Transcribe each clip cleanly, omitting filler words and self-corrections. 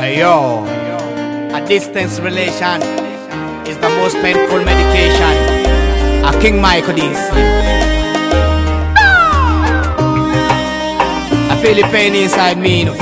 Yo, a distance relation is the most painful medication. A King Michael this. I feel the pain inside me, you know.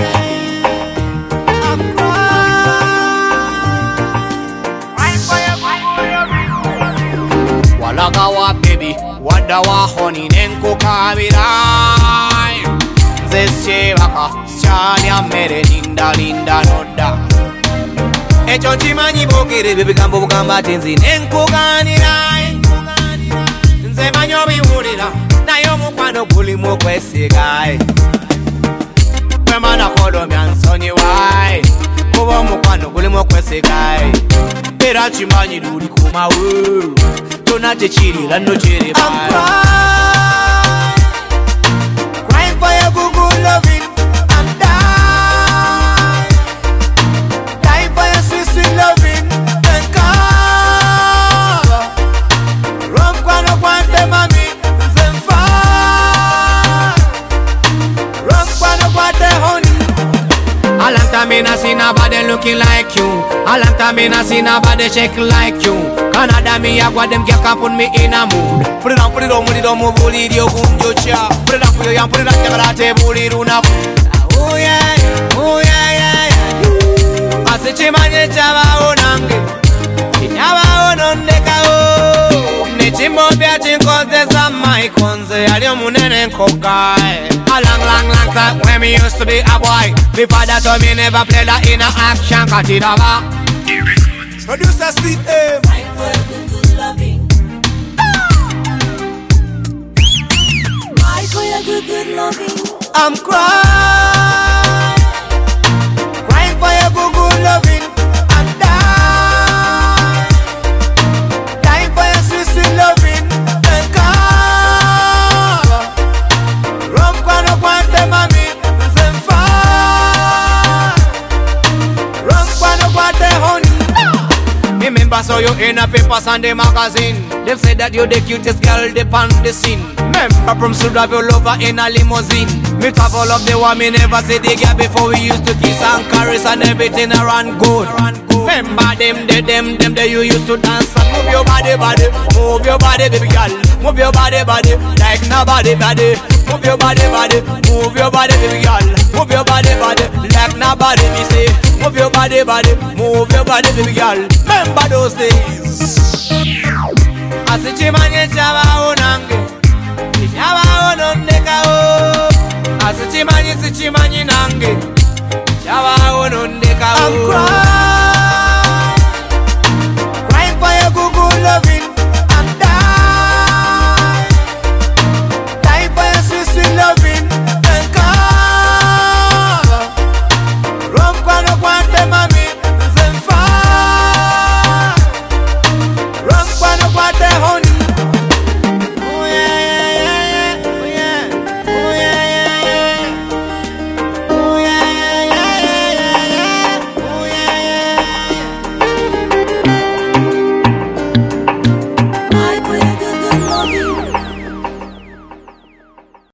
Walagawa baby, wadawa honey nenko kavirai. Zesche waka, shanya mere linda linda noda. Echo chimanyi bokere baby gambo bukamba tenzi nenko ganirai. Nze manyo biwulira, nayo mukwano guli mukwesigai. Wemana kodo myansonyi wai, kubo mukwano guli mukwesigai. Era chimanyi luli kumawu, tunachechirira nochiri bai. I'm crying for your good loving. I'm dying for your sweet sweet loving. Thank God. Rom kwano kwante mami zemfa. Rom kwano kwante honey. A long time I see nobody looking like you. A long time I see nobody shake like you. Canada me a what them get can put me in a mood. Put it on, move it, you kunjo cha. Put it on for you, put it on, jagalate, buli runa. Oh yeah, yeah. Ase chimanye chava onange, chinyava onondeka o. Nechimbo bia chinkoze za maikonze, alio munene nkokai. A long time when me used to be a boy. Before that time me never played that in a action katidava. Producer Sweet M. Crying for your good loving. Crying for your good loving. I'm crying for your good loving. I'm dying for your sweet sweet loving. Thank God. Rom kwano kwante mami zemfa. Rom kwano kwante honey. Remember saw you in a paper Sunday magazine. Them said that you the cutest girl upon the scene. Remember from stood of your lover in a limousine. Me travel up the one me never see the girl before. We used to kiss and caress and everything around good. Remember them you used to dance and move your body, move your body, baby girl, move your body, like nobody. Move your body, move your body, baby girl, move your body, like nobody. Me say, move your body, move your body, baby girl. Remember those days. Asichimanye chava onange, chava onondeka o. Asichimanye nange, chava onondeka o.